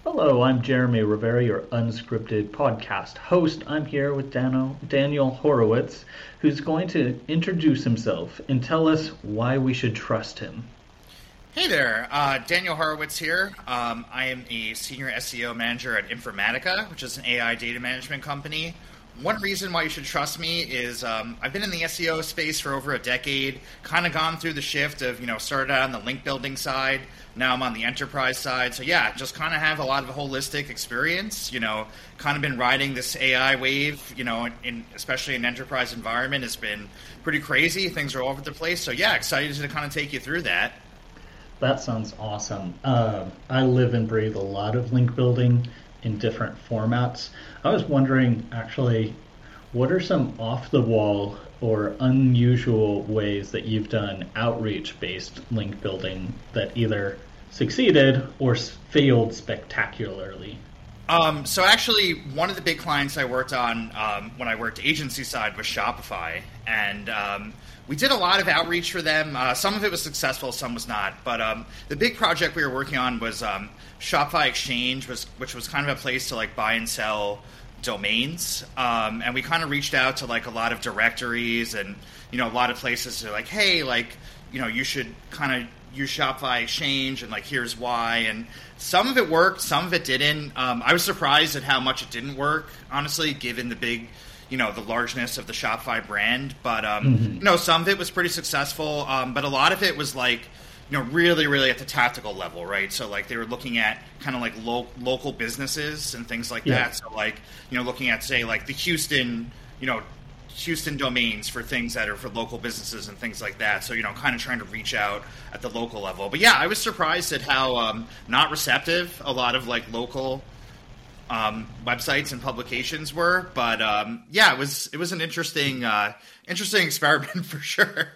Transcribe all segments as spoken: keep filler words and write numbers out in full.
Hello, I'm Jeremy Rivera, your unscripted podcast host. I'm here with Dano, Daniel Horowitz, who's going to introduce himself and tell us why we should trust him. Hey there, uh, Daniel Horowitz here. Um, I am a senior S E O manager at Informatica, which is an A I data management company. One reason why you should trust me is um, I've been in the S E O space for over a decade, kind of gone through the shift of, you know, started out on the link building side, now I'm on the enterprise side. So yeah, just kind of have a lot of holistic experience, you know, kind of been riding this A I wave, you know, in, especially in enterprise environment has been pretty crazy. Things are all over the place. So yeah, excited to kind of take you through that. That sounds awesome. Uh, I live and breathe a lot of link building in different formats. I was wondering, actually, what are some off-the-wall or unusual ways that you've done outreach-based link building that either succeeded or failed spectacularly? Um, so actually, one of the big clients I worked on um, when I worked agency side was Shopify, and um, we did a lot of outreach for them. Uh, some of it was successful, some was not. But um, the big project we were working on was um, Shopify Exchange, was, which was kind of a place to like buy and sell domains. Um, and we kind of reached out to like a lot of directories and you know a lot of places to like, hey, like you know you should kind of use Shopify Exchange and like here's why. And some of it worked, some of it didn't. Um, I was surprised at how much it didn't work, honestly, given the big. You know, the largeness of the Shopify brand. But, um, mm-hmm. you know, some of it was pretty successful. Um, but a lot of it was like, you know, really, really at the tactical level, right? So, like, they were looking at kind of like lo- local businesses and things like yeah. that. So, like, you know, looking at, say, like the Houston, you know, Houston domains for things that are for local businesses and things like that. So, you know, kind of trying to reach out at the local level. But, yeah, I was surprised at how um, not receptive a lot of, like, local Um, websites and publications were, but um, yeah, it was it was an interesting uh, interesting experiment for sure.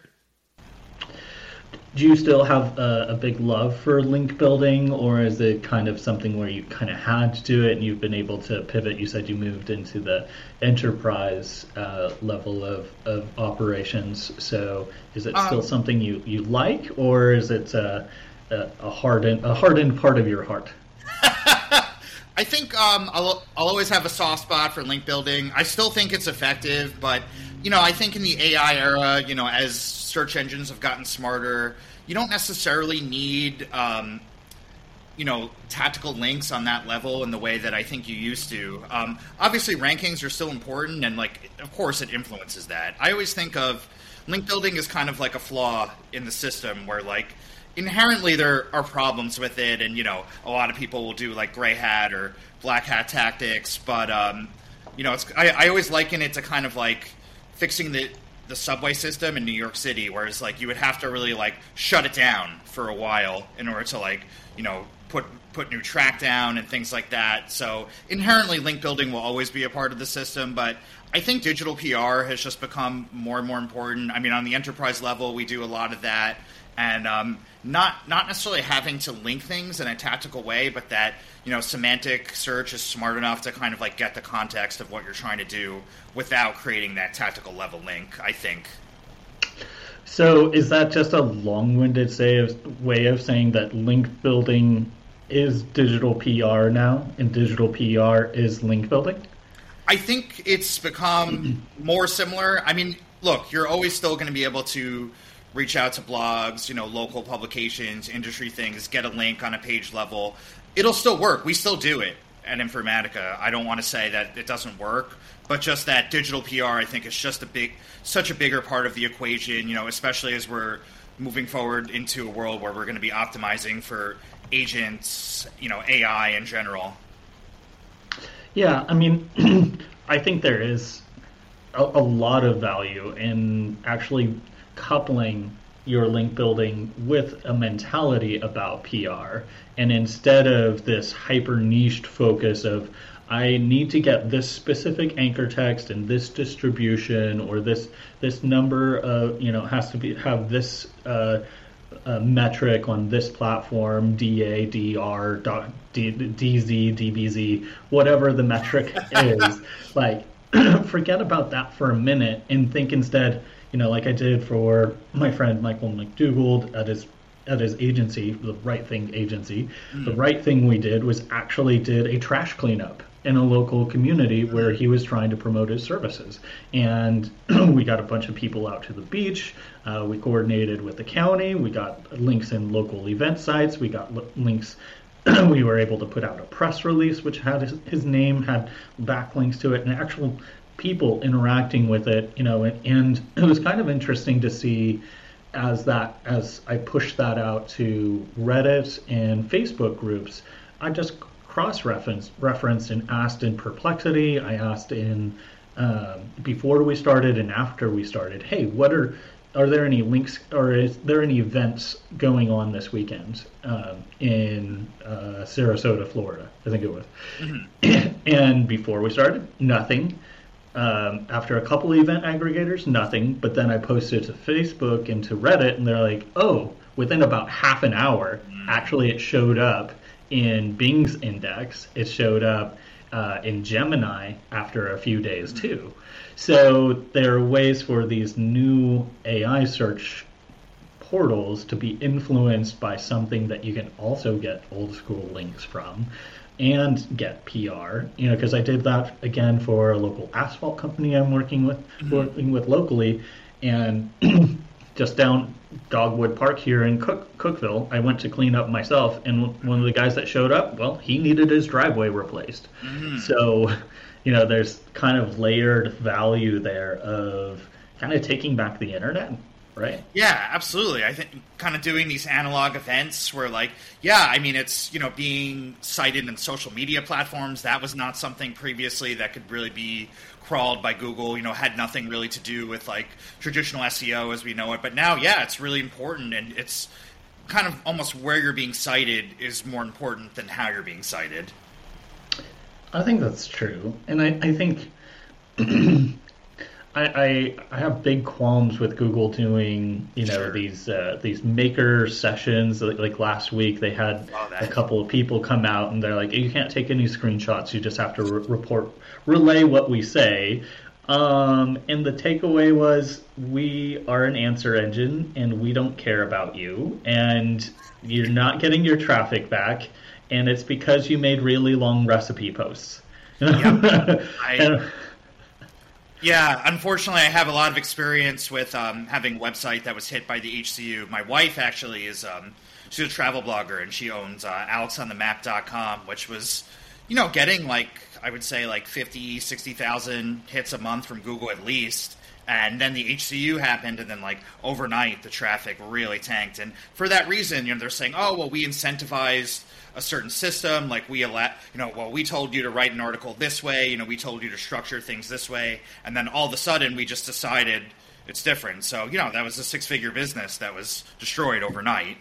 Do you still have a, a big love for link building, or is it kind of something where you kind of had to do it and you've been able to pivot? You said you moved into the enterprise uh, level of, of operations, so is it still um, something you, you like, or is it a, a, a hardened a hardened part of your heart? I think um, I'll, I'll always have a soft spot for link building. I still think it's effective, but you know, I think in the A I era, you know, as search engines have gotten smarter, you don't necessarily need, um, you know, tactical links on that level in the way that I think you used to. Um, obviously, rankings are still important, and like, of course, it influences that. I always think of link building as kind of like a flaw in the system, where like. Inherently, there are problems with it, and you know, a lot of people will do like gray hat or black hat tactics. But um, you know, it's I, I always liken it to kind of like fixing the the subway system in New York City, whereas like you would have to really like shut it down for a while in order to like you know put put new track down and things like that. So inherently, link building will always be a part of the system, but I think digital P R has just become more and more important. I mean, on the enterprise level, we do a lot of that. And um, not not necessarily having to link things in a tactical way, but that you know semantic search is smart enough to kind of like get the context of what you're trying to do without creating that tactical level link, I think. So is that just a long-winded say of, way of saying that link building is digital P R now, and digital P R is link building? I think it's become more similar. I mean, look, you're always still going to be able to reach out to blogs, you know, local publications, industry things, get a link on a page level. It'll still work. We still do it at Informatica. I don't want to say that it doesn't work, but just that digital P R, I think, is just a big, such a bigger part of the equation, you know, especially as we're moving forward into a world where we're going to be optimizing for agents, you know, A I in general. Yeah, I mean, I think there is a, a lot of value in actually coupling your link building with a mentality about P R, and instead of this hyper niched focus of I need to get this specific anchor text and this distribution, or this this number of, you know, has to be have this uh, uh, metric on this platform, D A, D R, D, DZ, D B Z, whatever the metric is. Like, forget about that for a minute and think instead, you know, like I did for my friend Michael McDougald at his at his agency, the Right Thing agency, mm. the right thing we did was actually did a trash cleanup in a local community where he was trying to promote his services. And we got a bunch of people out to the beach. Uh, we coordinated with the county. We got links in local event sites. We got l- links. We were able to put out a press release, which had his, his name, had backlinks to it, and actual people interacting with it, you know, and, and it was kind of interesting to see as that, as I pushed that out to Reddit and Facebook groups, I just cross-referenced referenced and asked in Perplexity. I asked in um, before we started and after we started, hey, what are are there any links or is there any events going on this weekend um, in uh, Sarasota, Florida? I think it was. Mm-hmm. And before we started, nothing. Um, after a couple of event aggregators, nothing. But then I posted to Facebook and to Reddit, and they're like, oh, within about half an hour, actually it showed up in Bing's index. It showed up uh, in Gemini after a few days too. So there are ways for these new A I search portals to be influenced by something that you can also get old school links from and get P R. You know, because I did that again for a local asphalt company I'm working with, mm-hmm. working with locally, and just down Dogwood Park here in Cook, Cookville, I went to clean up myself, and one of the guys that showed up, well, he needed his driveway replaced. Mm-hmm. So, you know, there's kind of layered value there of kind of taking back the internet, right? Yeah, absolutely. I think kind of doing these analog events where, like, yeah, I mean, it's, you know, being cited in social media platforms. That was not something previously that could really be crawled by Google, you know, had nothing really to do with like traditional S E O as we know it. But now, yeah, it's really important, and it's kind of almost where you're being cited is more important than how you're being cited. I think that's true. And I, I think I, I I have big qualms with Google doing, you know, sure. these uh, these maker sessions. Like, like last week, they had oh, a couple of people come out and they're like, you can't take any screenshots. You just have to re- report, relay what we say. Um, and the takeaway was, we are an answer engine and we don't care about you. And you're not getting your traffic back. And it's because you made really long recipe posts. Yep. I, yeah, unfortunately, I have a lot of experience with um, having a website that was hit by the H C U. My wife actually is um, she's a travel blogger, and she owns uh, alex on the map dot com, which was, you know, getting like, I would say like fifty, sixty thousand hits a month from Google at least. And then the H C U happened, and then like overnight, the traffic really tanked. And for that reason, you know, they're saying, oh, well, we incentivized a certain system, like we allow, you know, well, we told you to write an article this way, you know, we told you to structure things this way, and then all of a sudden we just decided it's different. So, you know, that was a six-figure business that was destroyed overnight.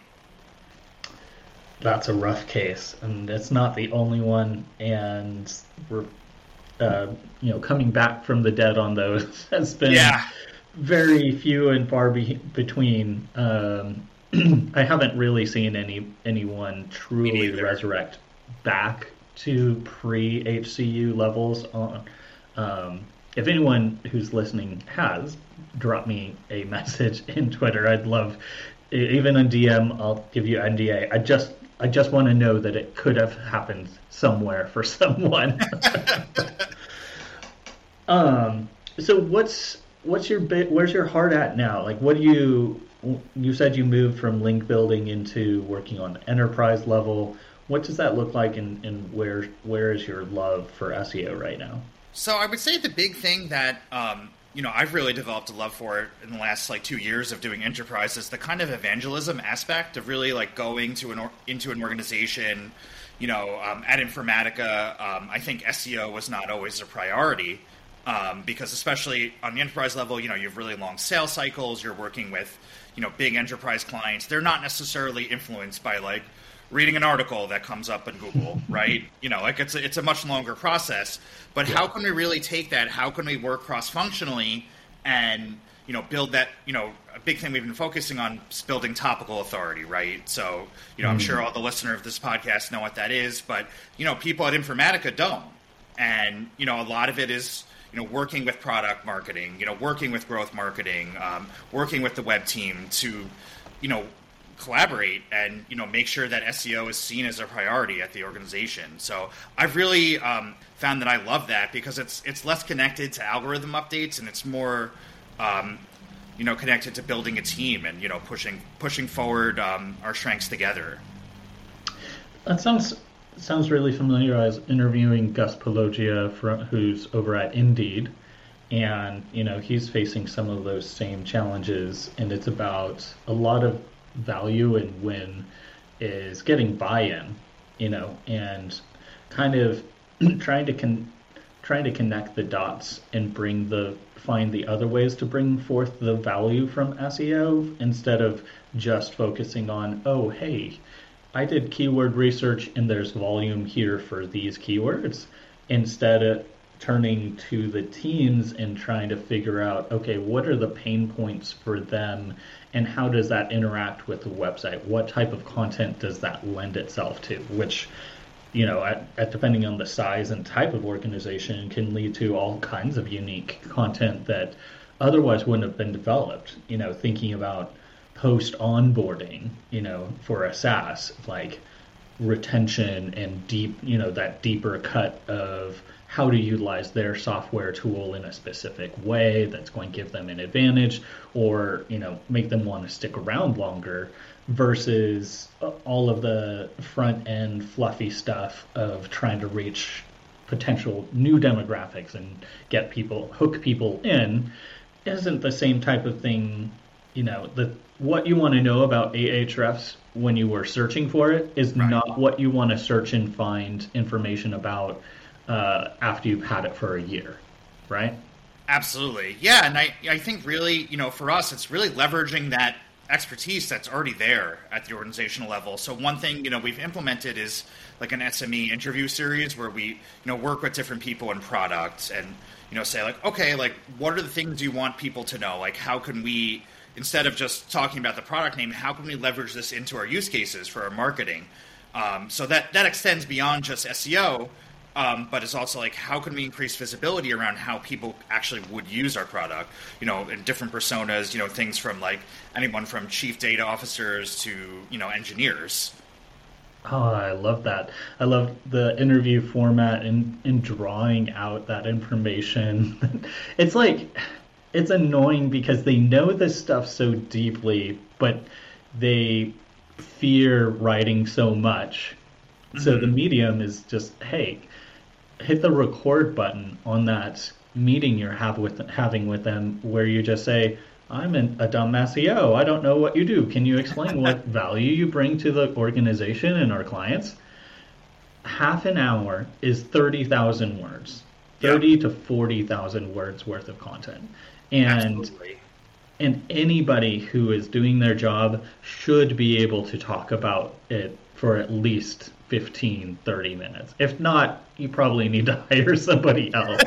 That's a rough case, and it's not the only one, and we're, uh, you know, coming back from the dead on those has been yeah. very few and far be- between. Um, I haven't really seen any anyone truly resurrect back to pre-H C U levels. On, um, if anyone who's listening has, drop me a message in Twitter. I'd love, even on D M, I'll give you N D A. I just I just want to know that it could have happened somewhere for someone. um. So what's what's your bit? Where's your heart at now? Like, what do you? You said you moved from link building into working on the enterprise level. What does that look like, and, and where where is your love for S E O right now? So I would say the big thing that um, you know I've really developed a love for it in the last like two years of doing enterprise is the kind of evangelism aspect of really like going to an or, into an organization. You know, um, at Informatica, um, I think S E O was not always a priority. Um, because especially on the enterprise level, you know, you have really long sales cycles. You're working with, you know, big enterprise clients. They're not necessarily influenced by like reading an article that comes up in Google, right? You know, like it's a, it's a much longer process. But yeah. How can we really take that? How can we work cross-functionally and, you know, build that, you know, a big thing we've been focusing on is building topical authority, right? So, you know, mm-hmm. I'm sure all the listeners of this podcast know what that is, but, you know, people at Informatica don't. And, you know, a lot of it is, you know, working with product marketing, you know, working with growth marketing, um, working with the web team to, you know, collaborate and, you know, make sure that S E O is seen as a priority at the organization. So I've really um, found that I love that because it's it's less connected to algorithm updates and it's more, um, you know, connected to building a team and, you know, pushing pushing forward um, our strengths together. That sounds sounds really familiar. I was interviewing Gus Pologia, from, who's over at Indeed, and you know he's facing some of those same challenges, and it's about a lot of value and win is getting buy-in, you know, and kind of trying to con- trying to connect the dots and bring the find the other ways to bring forth the value from S E O instead of just focusing on, oh, hey, I did keyword research and there's volume here for these keywords, instead of turning to the teams and trying to figure out, okay, what are the pain points for them and how does that interact with the website? What type of content does that lend itself to? Which, you know, at, at depending on the size and type of organization, can lead to all kinds of unique content that otherwise wouldn't have been developed. You know, thinking about post onboarding, you know, for a SaaS, like retention and deep, you know, that deeper cut of how to utilize their software tool in a specific way that's going to give them an advantage or, you know, make them want to stick around longer versus all of the front end fluffy stuff of trying to reach potential new demographics and get people, hook people in, isn't the same type of thing. You know, the what you want to know about Ahrefs when you were searching for it is right. Not what you want to search and find information about uh, after you've had it for a year, right? Absolutely. Yeah, and I, I think really, you know, for us, it's really leveraging that expertise that's already there at the organizational level. So one thing, you know, we've implemented is like an S M E interview series where we, you know, work with different people in products and, you know, say like, okay, like what are the things you want people to know? Like how can we, instead of just talking about the product name, how can we leverage this into our use cases for our marketing? Um, so that, that extends beyond just S E O, um, but it's also like, how can we increase visibility around how people actually would use our product, you know, in different personas, you know, things from like anyone from chief data officers to, you know, engineers. Oh, I love that. I love the interview format and, and drawing out that information. It's like, it's annoying because they know this stuff so deeply, but they fear writing so much. Mm-hmm. So the medium is just, hey, hit the record button on that meeting you're have with, having with them where you just say, I'm an, a dumb S E O. I don't know what you do. Can you explain what value you bring to the organization and our clients? Half an hour is thirty thousand words, thirty yep. to forty thousand words worth of content. And Absolutely. And anybody who is doing their job should be able to talk about it for at least fifteen, thirty minutes. If not, you probably need to hire somebody else.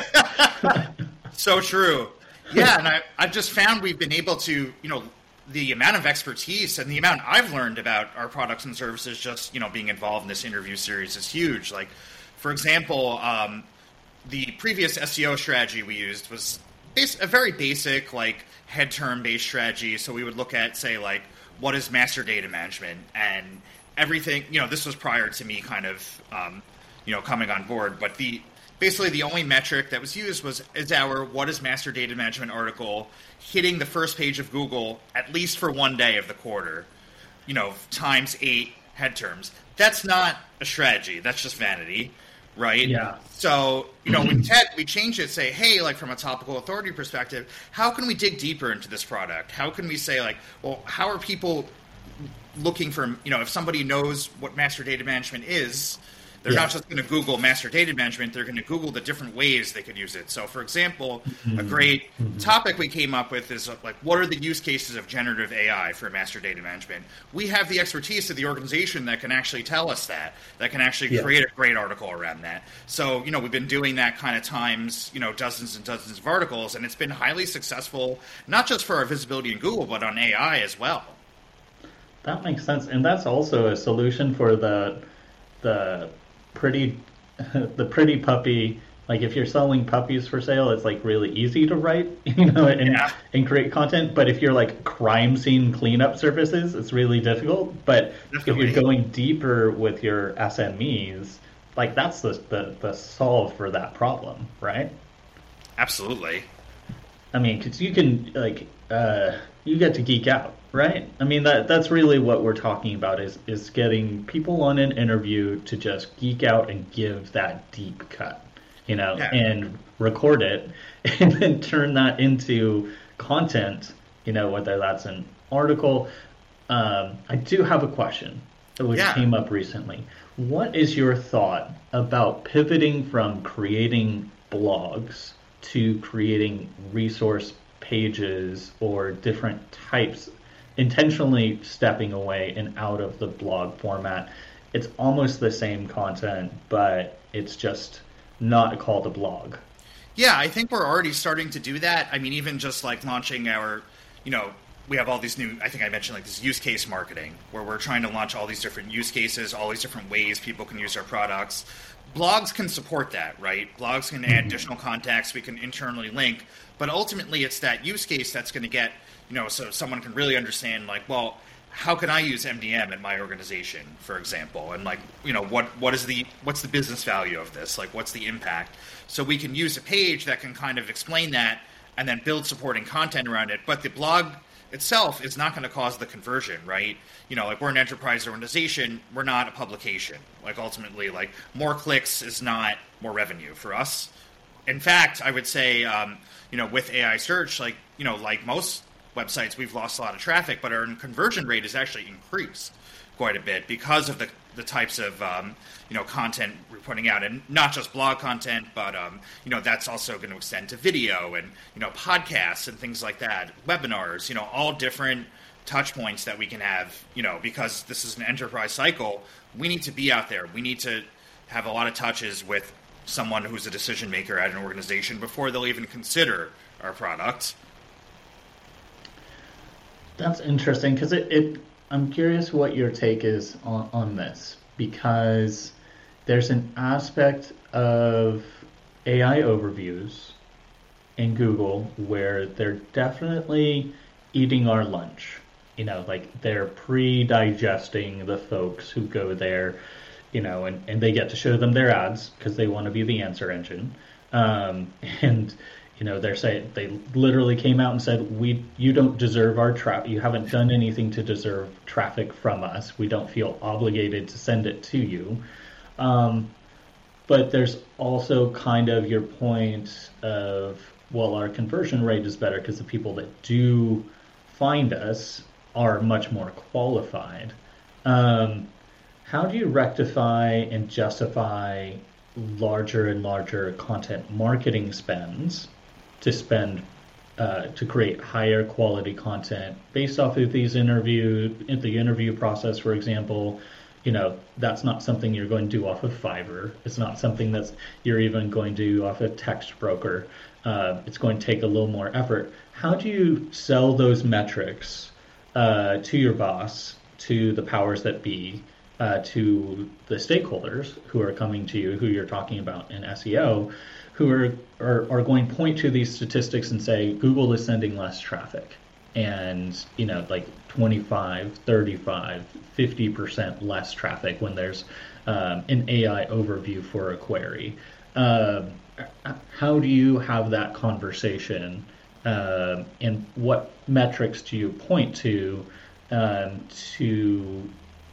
So true. Yeah, and I, I've just found we've been able to, you know, the amount of expertise and the amount I've learned about our products and services just, you know, being involved in this interview series is huge. Like, for example, um, the previous S E O strategy we used was a very basic, like, head term based strategy. So we would look at, say, like, what is master data management and everything. You know, this was prior to me kind of, um, you know, coming on board. But the basically the only metric that was used was is our what is master data management article hitting the first page of Google at least for one day of the quarter, you know, times eight head terms. That's not a strategy. That's just vanity. Right? Yeah. So, you know, instead we change it, say, hey, like from a topical authority perspective, how can we dig deeper into this product? How can we say, like, well, how are people looking for, you know, if somebody knows what master data management is, they're yeah. not just going to Google master data management, they're going to Google the different ways they could use it. So, for example, mm-hmm. a great mm-hmm. topic we came up with is, like, what are the use cases of generative A I for master data management? We have the expertise of the organization that can actually tell us that, that can actually yeah. create a great article around that. So, you know, we've been doing that kind of times, you know, dozens and dozens of articles, and it's been highly successful, not just for our visibility in Google, but on A I as well. That makes sense. And that's also a solution for the the pretty the pretty puppy Like if you're selling puppies for sale, it's like really easy to write, you know, and Yeah, and create content. But if you're like crime scene cleanup services, it's really difficult. But if you're definitely. going deeper with your S M Es, like that's the the, the solve for that problem, right? Absolutely. I mean, because you can like uh, you get to geek out, right? I mean that that's really what we're talking about is is getting people on an interview to just geek out and give that deep cut, you know, Yeah. and record it, and then turn that into content, you know, whether that's an article. Um, I do have a question which Yeah. came up recently. What is your thought about pivoting from creating blogs to creating resource pages or different types, intentionally stepping away and out of the blog format? It's almost the same content, but it's just not called a blog. Yeah, I think we're already starting to do that. I mean, even just like launching our, you know, we have all these new, I think I mentioned like this use case marketing, where we're trying to launch all these different use cases, all these different ways people can use our products. Blogs can support that, right? Blogs can add additional contacts, we can internally link, but ultimately it's that use case that's going to get, you know, so someone can really understand, like, well, how can I use M D M in my organization, for example, and like, you know, what what is the what's the business value of this? Like, what's the impact? So we can use a page that can kind of explain that, and then build supporting content around it. But the blog itself is not going to cause the conversion, right? You know, like we're an enterprise organization, we're not a publication. Like ultimately, like more clicks is not more revenue for us. In fact, I would say, um, you know, with A I search, like, you know, like most websites, we've lost a lot of traffic, but our conversion rate has actually increased quite a bit because of the, the types of, um, you know, content we're putting out, and not just blog content, but, um, you know, that's also going to extend to video and, you know, podcasts and things like that, webinars, you know, all different touch points that we can have, you know, because this is an enterprise cycle. We need to be out there. We need to have a lot of touches with someone who's a decision maker at an organization before they'll even consider our product. That's interesting because it, it. I'm curious what your take is on, on this because there's an aspect of A I overviews in Google where they're definitely eating our lunch. You know, like they're pre-digesting the folks who go there, you know, and, and they get to show them their ads because they want to be the answer engine. Um, and you know, they're saying they literally came out and said, "We, you don't deserve our traffic. You haven't done anything to deserve traffic from us. We don't feel obligated to send it to you." Um, but there's also kind of your point of, well, our conversion rate is better because the people that do find us are much more qualified. Um, how do you rectify and justify larger and larger content marketing spends to spend uh, to create higher quality content based off of these interview in the interview process, for example? You know, that's not something you're going to do off of Fiverr. It's not something that's you're even going to do off of Text Broker. Uh, it's going to take a little more effort. How do you sell those metrics uh, to your boss, to the powers that be, uh, to the stakeholders who are coming to you, who you're talking about in S E O, who are, are, are going to point to these statistics and say, Google is sending less traffic and, you know, like twenty-five, thirty-five, fifty percent less traffic when there's um, an A I overview for a query. Um, how do you have that conversation? Um, and what metrics do you point to um, to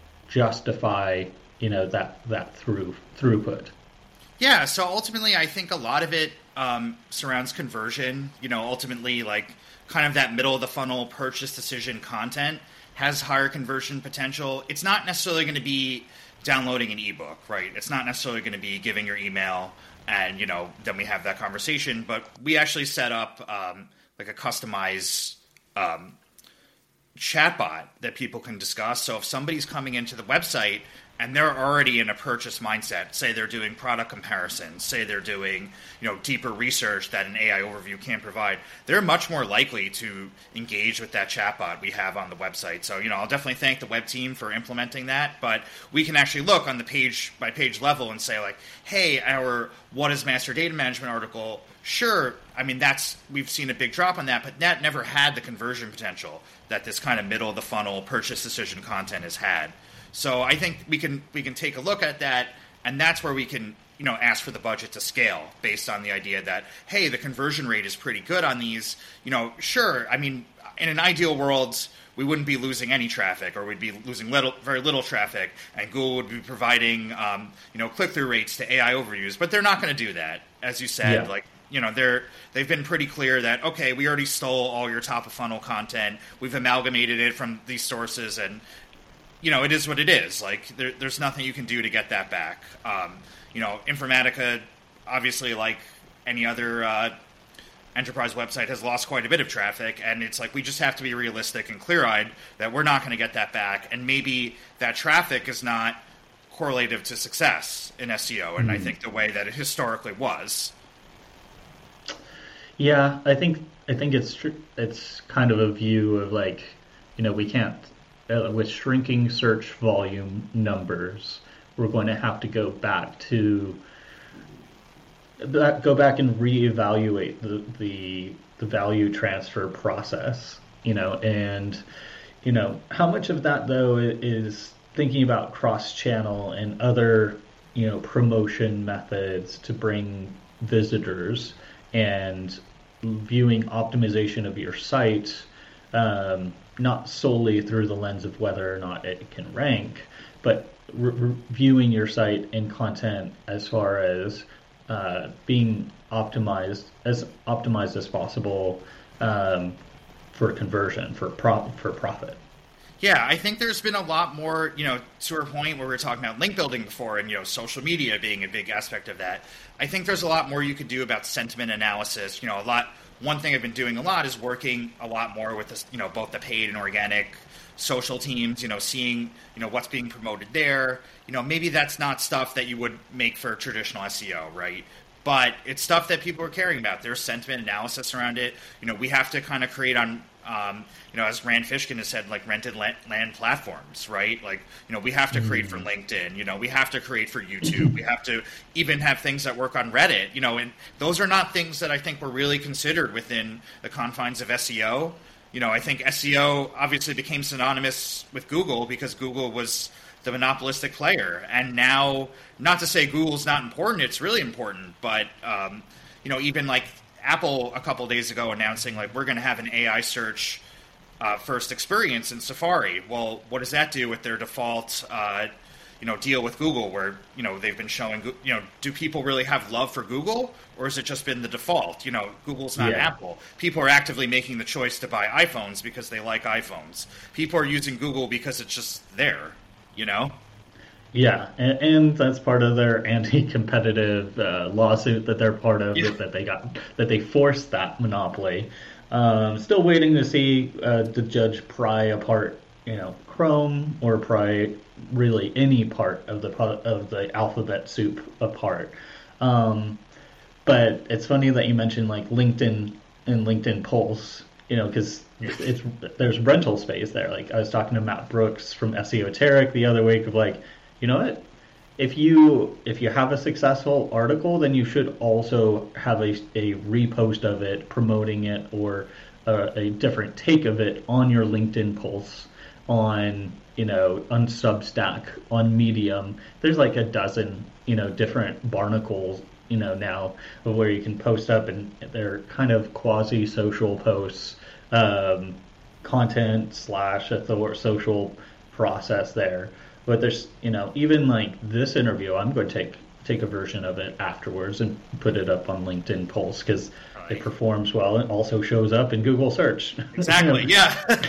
justify, you know, that that through throughput? Yeah, so ultimately, I think a lot of it um, surrounds conversion. You know, ultimately, like kind of that middle of the funnel purchase decision content has higher conversion potential. It's not necessarily going to be downloading an ebook, right? It's not necessarily going to be giving your email and, you know, then we have that conversation. But we actually set up um, like a customized um, chatbot that people can discuss. So if somebody's coming into the website and they're already in a purchase mindset. Say they're doing product comparisons, say they're doing, you know, deeper research that an A I overview can't provide, they're much more likely to engage with that chatbot we have on the website. So, you know, I'll definitely thank the web team for implementing that, but we can actually look on the page by page level and say like, hey, our what is master data management article, sure, I mean, that's, we've seen a big drop on that, but that never had the conversion potential that this kind of middle of the funnel purchase decision content has had. So I think we can we can take a look at that, and that's where we can, you know, ask for the budget to scale based on the idea that, hey, the conversion rate is pretty good on these. You know, sure, I mean, in an ideal world, we wouldn't be losing any traffic, or we'd be losing little, very little traffic, and Google would be providing, um, you know, click-through rates to A I overviews. But they're not going to do that, as you said. Yeah. Like, you know, they're they've been pretty clear that, okay, we already stole all your top of funnel content. We've amalgamated it from these sources, and you know, it is what it is. Like, there, there's nothing you can do to get that back. Um, you know, Informatica, obviously, like any other uh, enterprise website, has lost quite a bit of traffic, and it's like we just have to be realistic and clear-eyed that we're not going to get that back, and maybe that traffic is not correlative to success in S E O, and mm-hmm. I think the way that it historically was. Yeah, I think I think it's tr- it's kind of a view of like, you know, we can't. Uh, with shrinking search volume numbers, we're going to have to go back to that, go back and reevaluate the, the the value transfer process. You know, and you know how much of that though is thinking about cross-channel and other, you know, promotion methods to bring visitors, and viewing optimization of your site. Um, not solely through the lens of whether or not it can rank, but re- reviewing your site and content as far as uh, being optimized as optimized as possible um, for conversion, for pro- for profit. Yeah, I think there's been a lot more, you know, to our point where we were talking about link building before, and, you know, social media being a big aspect of that. I think there's a lot more you could do about sentiment analysis. You know, a lot. One thing I've been doing a lot is working a lot more with this, you know, both the paid and organic social teams, you know, seeing, you know, what's being promoted there. You know, maybe that's not stuff that you would make for traditional S E O, right? But it's stuff that people are caring about. There's sentiment analysis around it. You know, we have to kind of create on, um, you know, as Rand Fishkin has said, like rented land platforms, right? Like, you know, we have to create for LinkedIn. You know, we have to create for YouTube. We have to even have things that work on Reddit. You know, and those are not things that I think were really considered within the confines of S E O. You know, I think S E O obviously became synonymous with Google because Google was the monopolistic player. And now, not to say Google's not important, it's really important. But, um, you know, even like Apple a couple of days ago announcing like we're going to have an A I search uh, first experience in Safari. Well, what does that do with their default, uh, you know, deal with Google where, you know, they've been showing, you know, do people really have love for Google, or has it just been the default? You know, Google's not yeah. Apple. People are actively making the choice to buy iPhones because they like iPhones. People are using Google because it's just there, you know? Yeah, and, and that's part of their anti-competitive uh, lawsuit that they're part of, yeah. that they got, that they forced that monopoly. Um, still waiting to see uh, the judge pry apart, you know, Chrome, or pry really any part of the of the alphabet soup apart. Um, but it's funny that you mentioned like LinkedIn and LinkedIn Pulse, you know, because it's there's rental space there. Like I was talking to Matt Brooks from Esoteric the other week of like, you know what? If you if you have a successful article, then you should also have a, a repost of it, promoting it, or a, a different take of it on your LinkedIn Pulse, on, you know, on Substack, on Medium. There's like a dozen, you know, different barnacles, you know, now where you can post up, and they're kind of quasi-social posts, um, content slash a social process there. But there's, you know, even like this interview, I'm going to take take a version of it afterwards and put it up on LinkedIn Pulse because right. it performs well. It also shows up in Google search. Exactly, you know? Yeah.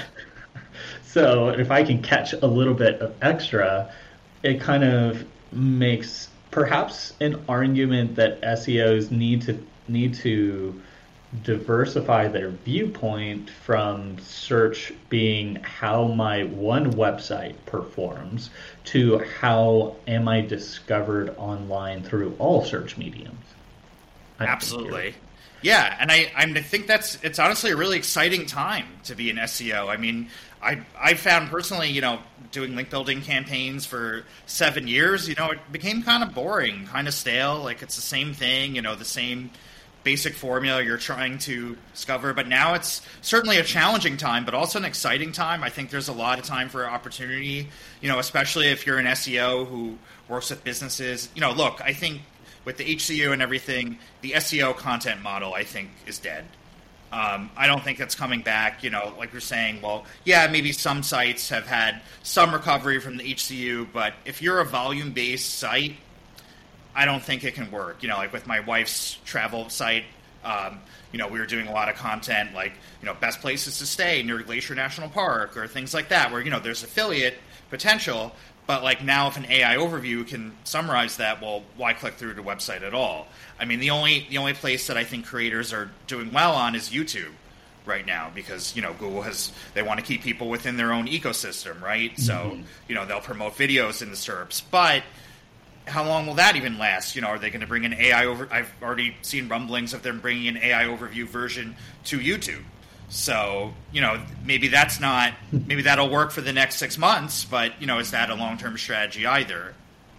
So if I can catch a little bit of extra, it kind of makes perhaps an argument that S E Os need to need to diversify their viewpoint from search being how my one website performs to how am I discovered online through all search mediums. I Absolutely. Yeah, and I, I think that's it's honestly a really exciting time to be an S E O. I mean, I I found personally, you know, doing link building campaigns for seven years, you know, it became kind of boring, kind of stale. Like it's the same thing, you know, the same basic formula you're trying to discover. But now it's certainly a challenging time, but also an exciting time. I think there's a lot of time for opportunity, you know, especially if you're an S E O who works with businesses. You know, look, I think with the H C U and everything, the S E O content model, I think, is dead. Um, I don't think it's coming back. You know, like we're saying, well, yeah, maybe some sites have had some recovery from the H C U, but if you're a volume-based site, I don't think it can work. You know, like with my wife's travel site, um, you know, we were doing a lot of content like, you know, best places to stay near Glacier National Park or things like that, where, you know, there's affiliate potential. But like now if an A I overview can summarize that, well, why click through to the website at all? I mean, the only the only place that I think creators are doing well on is YouTube right now because, you know, Google has, they want to keep people within their own ecosystem, right? Mm-hmm. So, you know, they'll promote videos in the S E R Ps. But how long will that even last? You know, are they going to bring an A I over? I've already seen rumblings of them bringing an A I overview version to YouTube. So, you know, maybe that's not, maybe that'll work for the next six months, but, you know, is that a long-term strategy either?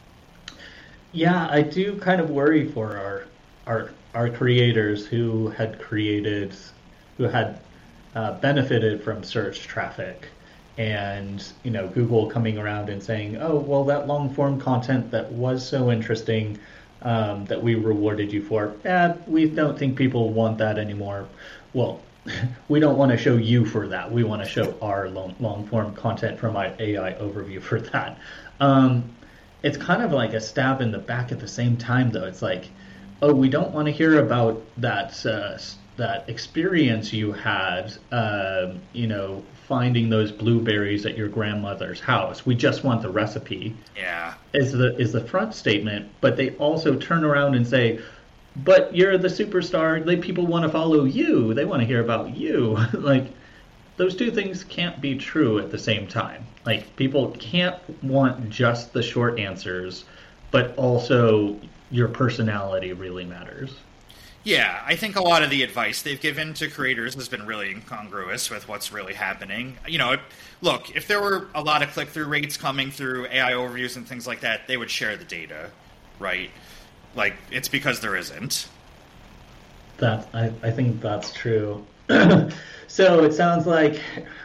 Yeah, I do kind of worry for our our our creators who had created, who had uh, benefited from search traffic. And, you know, Google coming around and saying, oh, well, that long form content that was so interesting um, that we rewarded you for, eh, we don't think people want that anymore. Well, we don't want to show you for that. We want to show our long, long form content from our A I overview for that. Um, it's kind of like a stab in the back at the same time, though. It's like, oh, we don't want to hear about that uh, that experience you had, uh, you know, finding those blueberries at your grandmother's house. We just want the recipe. Yeah. Is the is the front statement, but they also turn around and say, but you're the superstar. They, people want to follow you. They want to hear about you. Like, those two things can't be true at the same time. Like, people can't want just the short answers, but also your personality really matters. Yeah, I think a lot of the advice they've given to creators has been really incongruous with what's really happening. You know, look, if there were a lot of click-through rates coming through A I overviews and things like that, they would share the data, right? Like, it's because there isn't. That I, I think that's true. So it sounds like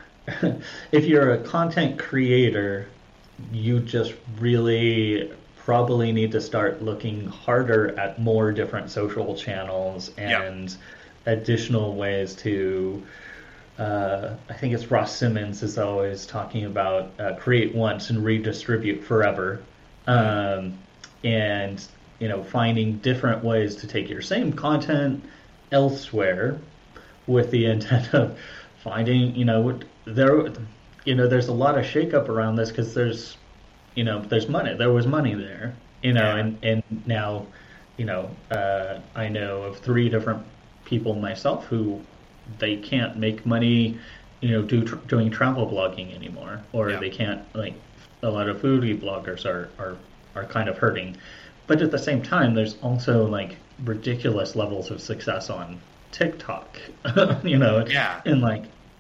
if you're a content creator, you just really probably need to start looking harder at more different social channels and yep. additional ways to, uh, I think it's Ross Simmons is always talking about uh, create once and redistribute forever. Um, and, you know, finding different ways to take your same content elsewhere with the intent of finding, you know, there, you know, there's a lot of shakeup around this because there's, you know, there's money. There was money there, you know, yeah. and, and now, you know, uh, I know of three different people myself who they can't make money, you know, do, tr- doing travel blogging anymore, or yeah. they can't, like, a lot of foodie bloggers are, are, are kind of hurting. But at the same time, there's also, like, ridiculous levels of success on TikTok, you know, yeah. and, like,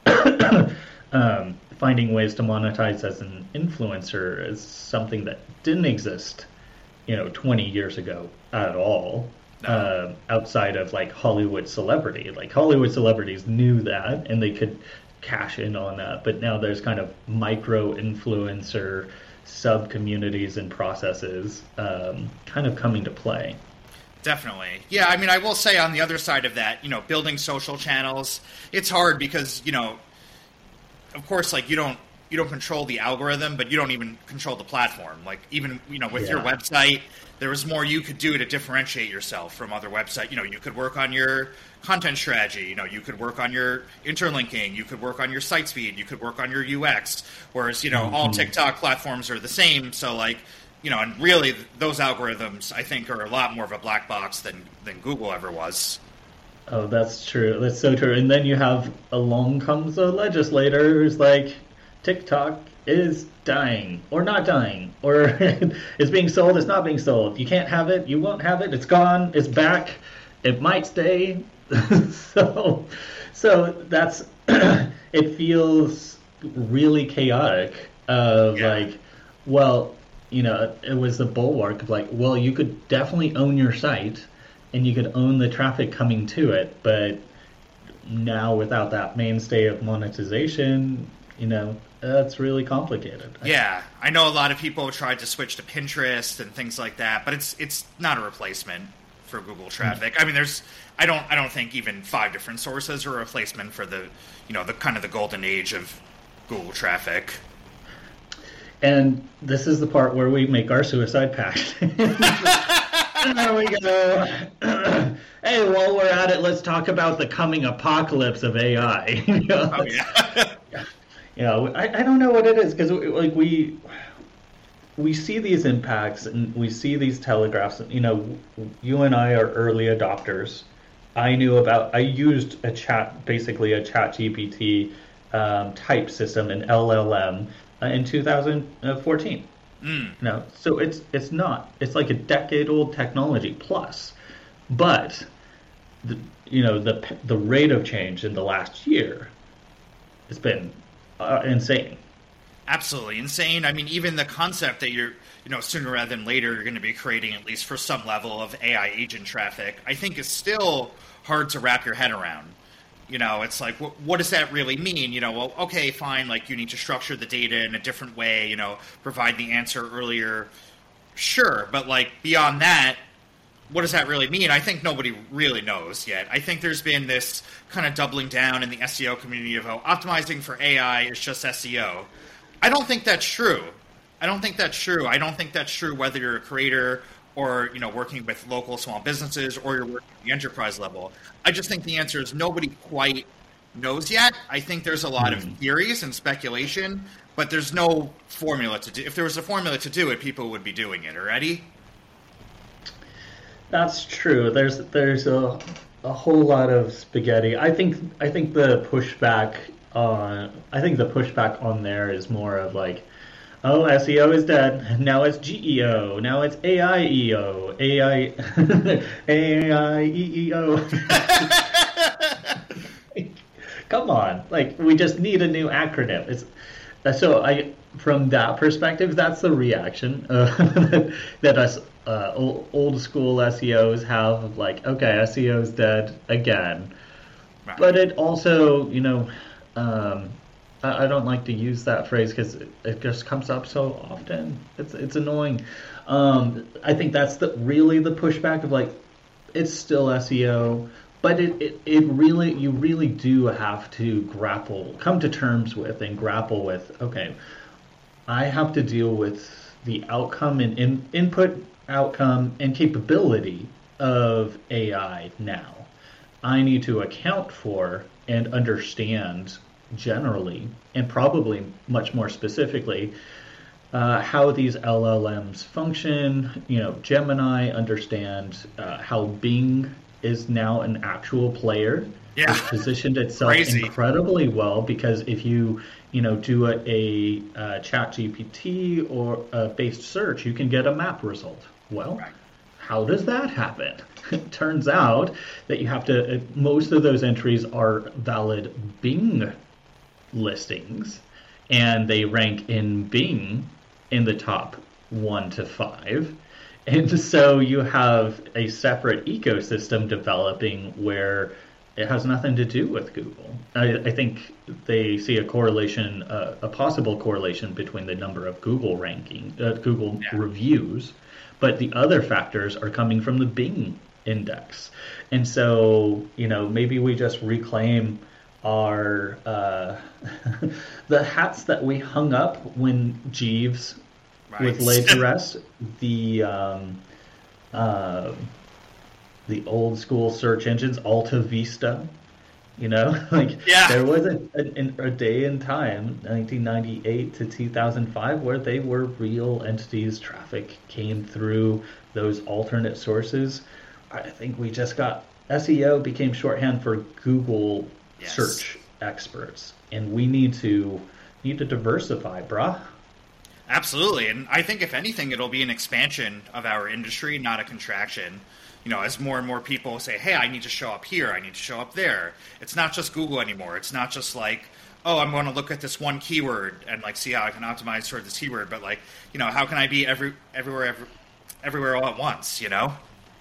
um, finding ways to monetize as an influencer is something that didn't exist, you know, twenty years ago at all. No. Uh, outside of like Hollywood celebrity, like Hollywood celebrities knew that and they could cash in on that. But now there's kind of micro influencer sub communities and processes um, kind of coming to play. Definitely. Yeah, I mean, I will say on the other side of that, you know, building social channels, it's hard because, you know, of course, like you don't you don't control the algorithm, but you don't even control the platform. Like even, you know, with yeah. your website, there was more you could do to differentiate yourself from other websites. You know, you could work on your content strategy. You know, you could work on your interlinking. You could work on your site speed. You could work on your U X. Whereas, you know, mm-hmm. all TikTok platforms are the same. So like, you know, and really those algorithms, I think, are a lot more of a black box than, than Google ever was. Oh, that's true. That's so true. And then you have along comes a legislator who's like, TikTok is dying or not dying or it's being sold, it's not being sold. You can't have it, you won't have it, it's gone, it's back, it might stay. so so that's it feels really chaotic of Yeah. like, well, you know, it was the bulwark of like, well, you could definitely own your site and you could own the traffic coming to it, but now without that mainstay of monetization, you know, that's really complicated. Yeah, I know a lot of people tried to switch to Pinterest and things like that, but it's it's not a replacement for Google traffic. I mean, there's I don't I don't think even five different sources are a replacement for the you know the kind of the golden age of Google traffic. And this is the part where we make our suicide pact. There we go. Hey, while we're at it, let's talk about the coming apocalypse of A I. You know, Oh yeah. you know, I, I don't know what it is because like we we see these impacts and we see these telegraphs. You know, you and I are early adopters. I knew about. I used a chat, basically a Chat G P T um, type system, an L L M, uh, in two thousand fourteen. Mm. No, so it's it's not. It's like a decade old technology plus, but the, you know the the rate of change in the last year has been uh, insane. Absolutely insane. I mean, even the concept that you're, you know, sooner rather than later, you're going to be creating at least for some level of A I agent traffic, I think is still hard to wrap your head around. You know, it's like, what, what does that really mean? You know, well, okay, fine, like you need to structure the data in a different way, you know, provide the answer earlier. Sure, but like beyond that, what does that really mean? I think nobody really knows yet. I think there's been this kind of doubling down in the S E O community of, oh, optimizing for A I is just S E O. I don't think that's true. I don't think that's true. I don't think that's true whether you're a creator or, you know, working with local small businesses or you're working at the enterprise level. I just think the answer is nobody quite knows yet. I think there's a lot Mm. of theories and speculation, but there's no formula to do. If there was a formula to do it, people would be doing it already. That's true. There's there's a a whole lot of spaghetti. I think I think the pushback on I think the pushback on there is more of like, oh, S E O is dead. Now it's G E O. Now it's A I E O. A I A I E E O. Come on, like we just need a new acronym. It's so I from that perspective, that's the reaction uh, that us uh, old, old school S E Os have of like, okay, S E O is dead again. Right. But it also, you know, um, I, I don't like to use that phrase because it, it just comes up so often. It's it's annoying. Um, I think that's the really the pushback of like, it's still S E O, but it, it, it really you really do have to grapple, come to terms with, and grapple with. Okay, I have to deal with the outcome and in, input, outcome, and capability of A I now. I need to account for and understand generally, and probably much more specifically, uh, how these L L Ms function. You know, Gemini understand uh, how Bing is now an actual player. Yeah. It's positioned itself Crazy. incredibly well because if you you know do a, a, uh Chat G P T or a based search, you can get a map result. Well, Right. how does that happen? It turns out that you have to, most of those entries are valid Bing listings, and they rank in Bing in the top one to five. And so you have a separate ecosystem developing where it has nothing to do with Google. I, I think they see a correlation, uh, a possible correlation between the number of Google ranking, uh, Google Yeah. reviews, but the other factors are coming from the Bing index. And so, you know, maybe we just reclaim our uh, the hats that we hung up when Jeeves Right. was laid to rest. The um, uh, the old school search engines, Alta Vista. You know, like Yeah. there was a, a, a day in time, nineteen ninety-eight to two thousand five, where they were real entities. Traffic came through those alternate sources. I think we just got S E O became shorthand for Google Yes. search experts, and we need to need to diversify, brah. Absolutely. And I think if anything, it'll be an expansion of our industry, not a contraction. You know, as more and more people say, hey, I need to show up here, I need to show up there. It's not just Google anymore. It's not just like, oh, I'm going to look at this one keyword and like see how I can optimize toward this keyword, but like, you know, how can I be every everywhere every, everywhere all at once, you know?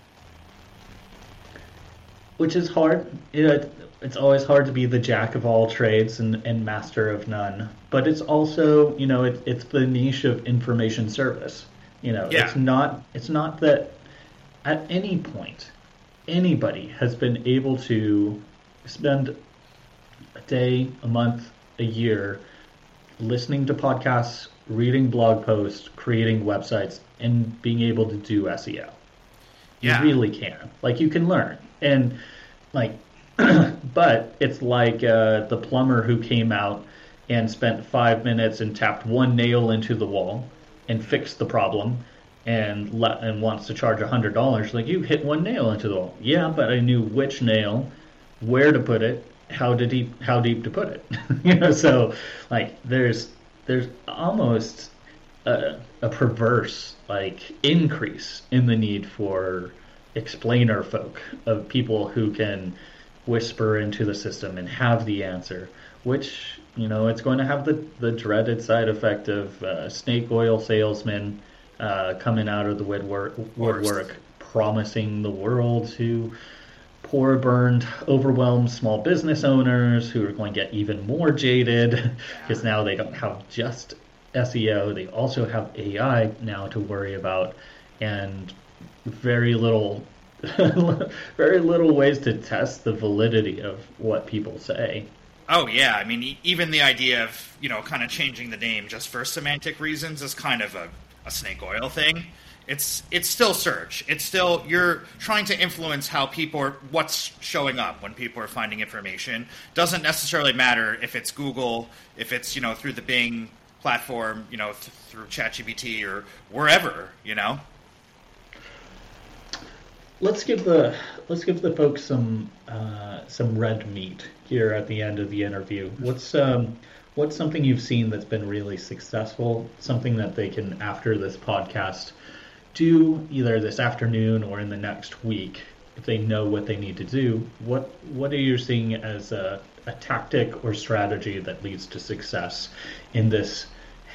Which is hard. You know, it's always hard to be the jack of all trades and, and master of none. But it's also, you know, it, it's the niche of information service. You know, Yeah. it's not it's not that at any point anybody has been able to spend a day, a month, a year listening to podcasts, reading blog posts, creating websites, and being able to do S E O. Yeah. You really can. Like, you can learn. And, like, but it's like uh, the plumber who came out and spent five minutes and tapped one nail into the wall and fixed the problem and le- and wants to charge one hundred dollars. Like, you hit one nail into the wall. Yeah, but I knew which nail, where to put it, how to deep, how deep to put it. You know, so, like, there's there's almost a, a perverse, like, increase in the need for explainer folk, of people who can whisper into the system and have the answer, which, you know, it's going to have the, the dreaded side effect of uh, snake oil salesmen uh, coming out of the woodwork, woodwork promising the world to poor, burned, overwhelmed small business owners who are going to get even more jaded because now they don't have just S E O, they also have A I now to worry about, and very little very little ways to test the validity of what people say. Oh yeah, I mean, e- even the idea of, you know, kind of changing the name just for semantic reasons is kind of a, a snake oil thing. It's it's still search. It's still, you're trying to influence how people are, what's showing up when people are finding information. Doesn't necessarily matter if it's Google, if it's, you know, through the Bing platform, you know, th- through ChatGPT or wherever, you know. Let's give the let's give the folks some uh, some red meat here at the end of the interview. What's um, what's something you've seen that's been really successful? Something that they can, after this podcast, do either this afternoon or in the next week, if they know what they need to do. What what are you seeing as a, a tactic or strategy that leads to success in this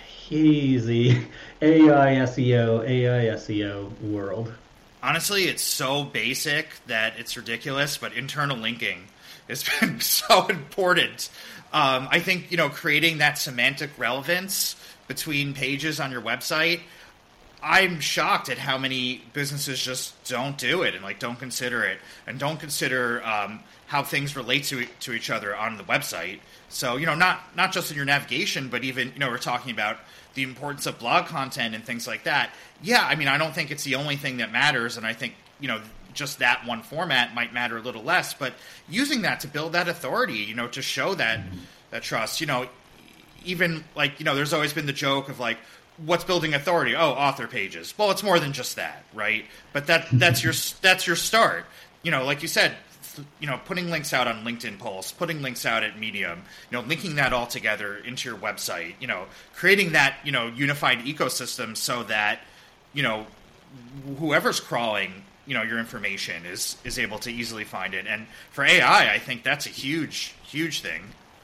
hazy A I S E O A I S E O world? Honestly, it's so basic that it's ridiculous, but internal linking has been so important. Um, I think, you know, creating that semantic relevance between pages on your website, I'm shocked at how many businesses just don't do it and, like, don't consider it and don't consider um, how things relate to to each other on the website. So, you know, not not just in your navigation, but even, you know, we're talking about the importance of blog content and things like that. Yeah, I mean, I don't think it's the only thing that matters, and I think, you know, just that one format might matter a little less, but using that to build that authority, you know, to show that that trust, you know, even, like, you know, there's always been the joke of, like, what's building authority? Oh, author pages. Well, it's more than just that, right? But that that's your that's your start. You know, like you said, you know, putting links out on LinkedIn Pulse, putting links out at Medium, you know, linking that all together into your website, you know, creating that, you know, unified ecosystem so that, you know, whoever's crawling, you know, your information is is able to easily find it. And for A I, I think that's a huge, huge thing.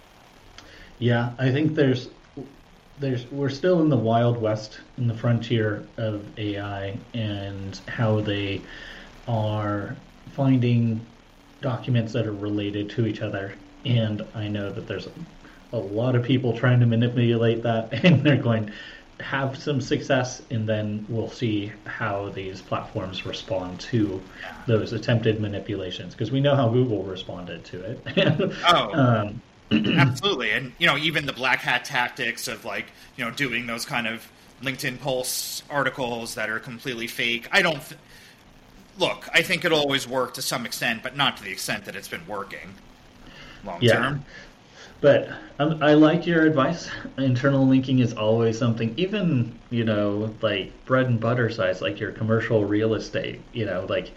Yeah, I think there's there's we're still in the Wild West, in the frontier of A I and how they are finding documents that are related to each other. And I know that there's a, a lot of people trying to manipulate that, and they're going to have some success, and then we'll see how these platforms respond to those attempted manipulations, because we know how Google responded to it. Oh, um, absolutely. And, you know, even the black hat tactics of, like, you know, doing those kind of LinkedIn Pulse articles that are completely fake. I don't th- look, I think it'll always work to some extent, but not to the extent that it's been working long yeah. term. But um, I like your advice. Internal linking is always something, even, you know, like bread and butter size, like your commercial real estate, you know, like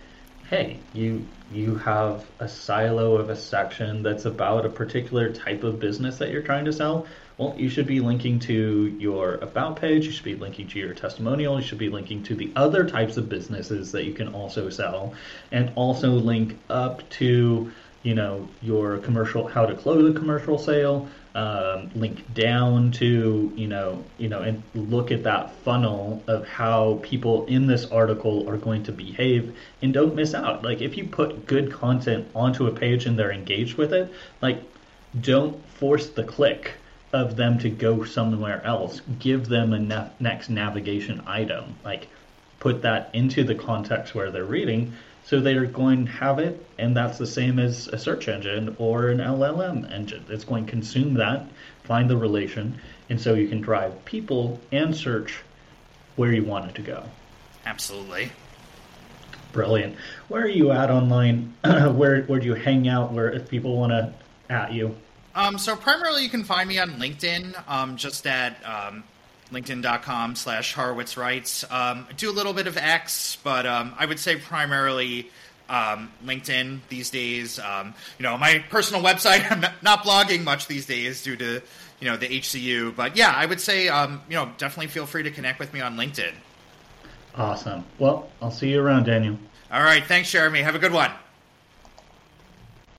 hey, you you have a silo of a section that's about a particular type of business that you're trying to sell. Well, you should be linking to your about page, you should be linking to your testimonial, you should be linking to the other types of businesses that you can also sell, and also link up to, you know, your commercial, how to close a commercial sale, um, link down to, you know, you know, and look at that funnel of how people in this article are going to behave, and don't miss out. Like, if you put good content onto a page and they're engaged with it, like, don't force the click of them to go somewhere else. Give them a ne- next navigation item. Like, put that into the context where they're reading, so they're going to have it, and that's the same as a search engine or an L L M engine. It's going to consume that, find the relation, and so you can drive people and search where you want it to go. Absolutely. Brilliant. Where are you at online? where where do you hang out? Where, if people want to at you? Um, so primarily you can find me on LinkedIn, um, just at um, linkedin.com slash Horowitz Writes. Um, I do a little bit of X, but um, I would say primarily um, LinkedIn these days. Um, you know, my personal website, I'm not, not blogging much these days due to, you know, the H C U. But yeah, I would say, um, you know, definitely feel free to connect with me on LinkedIn. Awesome. Well, I'll see you around, Daniel. All right. Thanks, Jeremy. Have a good one.